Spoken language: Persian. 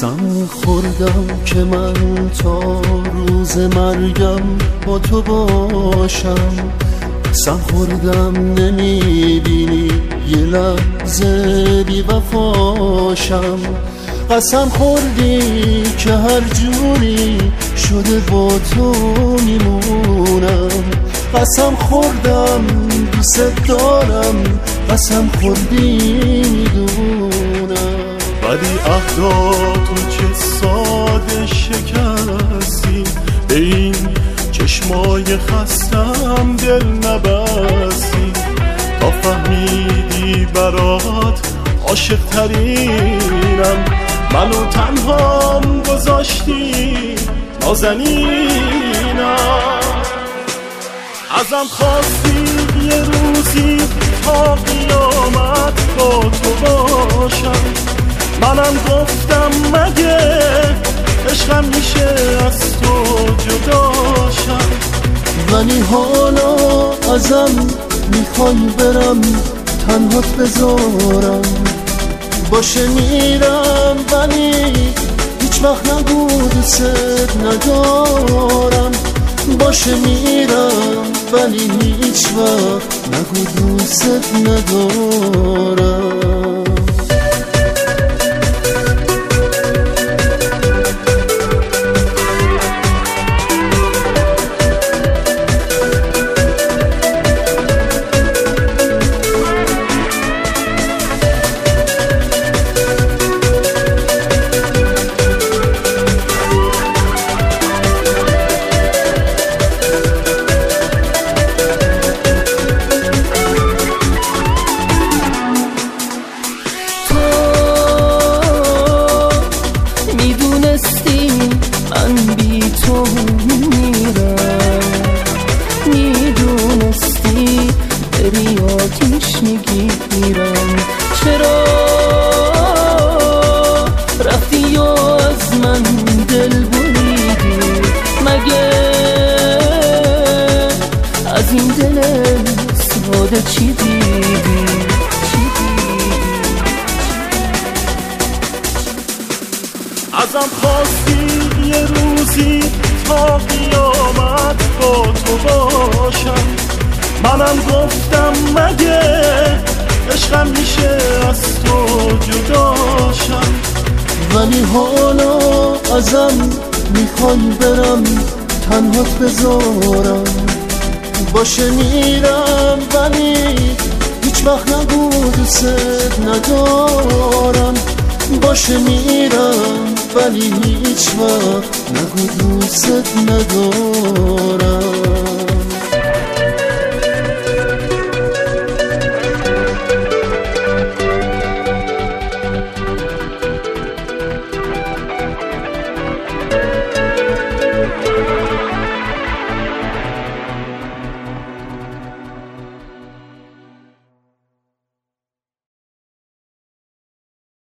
قسم خوردم که من تا روز مرگم با تو باشم. قسم خوردم نمیبینی یه لحظه بی وفاشم. قسم خوردی که هر جوری شده با تو میمونم. قسم خوردم دوست دارم، قسم خوردی میدونم. ولی عهداتو چه ساده شکستی، به این چشمای خستم دل نبستی. تا فهمیدی برات عاشق ترینم، منو تنهام گذاشتی نازنینم. ازم خواستی یه روزی تا قیامت با تو باشم. منم گفتم مگه عشقم میشه از تو جداشم. ولی حالا ازم میخوای برم تنهات بذارم. باشه میرم ولی هیچ وقت نگو دوست ندارم. باشه میرم ولی هیچ وقت نگو دوست ندارم. من بی تو میرم، میدونستی بری آتیش میگیرم. چرا رفتی یا از من دل بریدی؟ مگه از این دل ساده چی دیدی؟ ازم خواستی یه روزی تا قیامت با تو باشم. منم گفتم مگه عشقم میشه از تو جداشم. ولی حالا ازم میخوای برم تنهات بذارم. باشه میرم ولی هیچ وقت نگو دوست ندارم. باشه میرم ولی هیچ وقت نگو دوست ندارم.